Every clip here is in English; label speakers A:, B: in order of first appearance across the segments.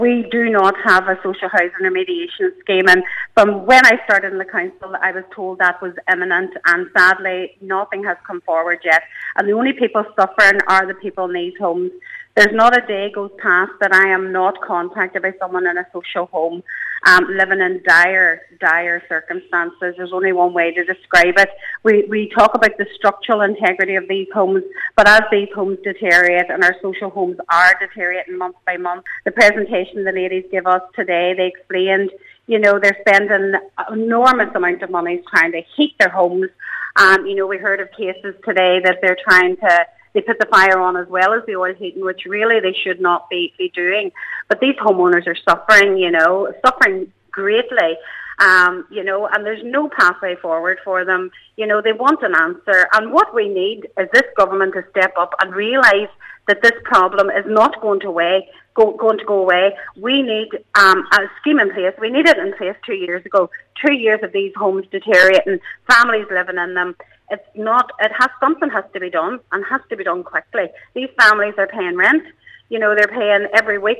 A: We do not have a social housing remediation scheme, and from when I started in the council I was told that was imminent, and sadly nothing has come forward yet, and the only people suffering are the people in these homes. There's not a day goes past that I am not contacted by someone in a social home living in dire circumstances. There's only one way to describe it. We talk about the structural integrity of these homes, but as these homes deteriorate, and our social homes are deteriorating month by month, the presentation the ladies give us today, they explained, they're spending an enormous amount of money trying to heat their homes. We heard of cases today that they're trying to they put the fire on as well as the oil heating, which really they should not be doing. But these homeowners are suffering greatly, and there's no pathway forward for them. They want an answer. And what we need is this government to step up and realise that this problem is not going to go away. We need a scheme in place. We needed it in place 2 years ago. 2 years of these homes deteriorating, families living in them. Something has to be done, and has to be done quickly. These families are paying rent. They're paying every week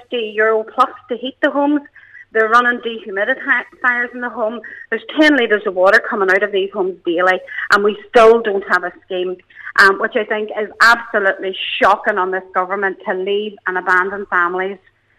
A: €50 plus to heat the homes. They're running dehumidifiers in the home. There's 10 litres of water coming out of these homes daily, and we still don't have a scheme, which I think is absolutely shocking on this government to leave and abandon families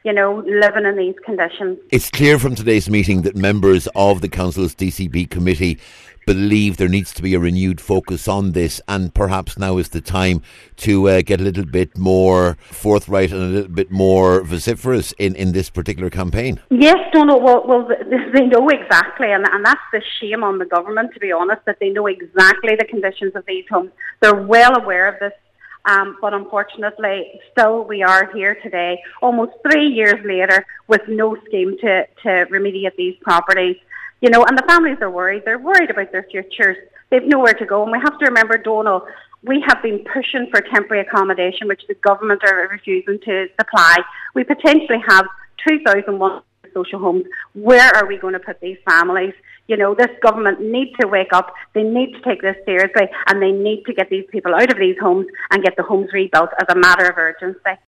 A: living in these conditions.
B: It's clear from today's meeting that members of the Council's DCB committee believe there needs to be a renewed focus on this, and perhaps now is the time to get a little bit more forthright and a little bit more vociferous in this particular campaign.
A: Yes, well, they know exactly, and that's the shame on the government, to be honest, that they know exactly the conditions of these homes. They're well aware of this. But unfortunately, still we are here today, almost 3 years later, with no scheme to remediate these properties. And the families are worried. They're worried about their futures. They've nowhere to go. And we have to remember, Donal, we have been pushing for temporary accommodation, which the government are refusing to supply. We potentially have 2,100 social homes. Where are we going to put these families? This government needs to wake up. They need to take this seriously, and they need to get these people out of these homes and get the homes rebuilt as a matter of urgency.